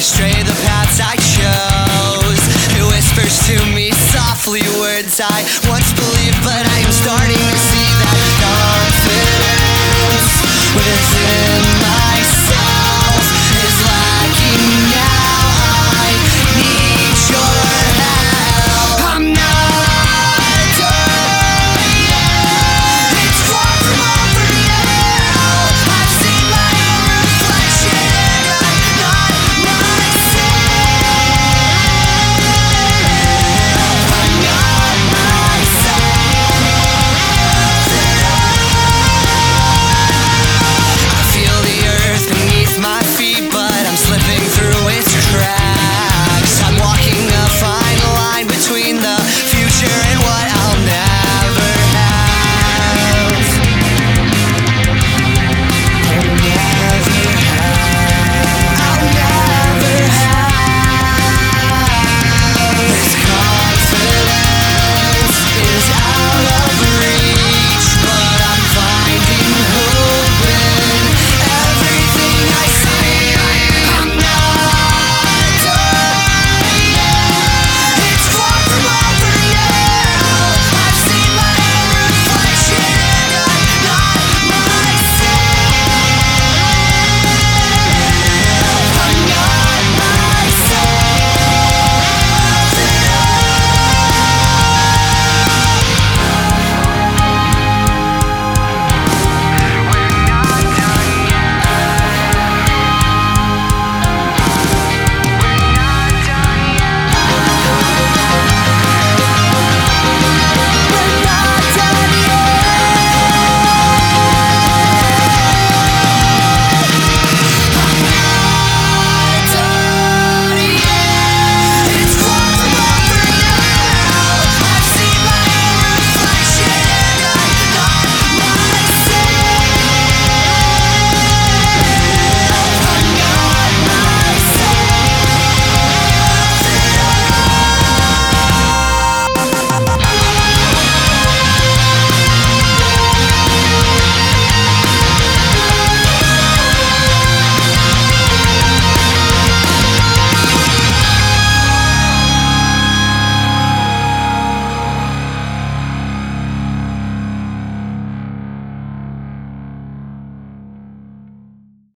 stray the paths I chose. It whispers to me softly words I once believed, but I am starting to see that confidence within myself is lacking now. I need your help. I'm not done yet. It's far from over now. I've seen my own reflection and I'm not myself. I'm not myself at all. I feel the earth beneath my feet, but I'm slipping through its cracks. I'm walking a fine line between the future and what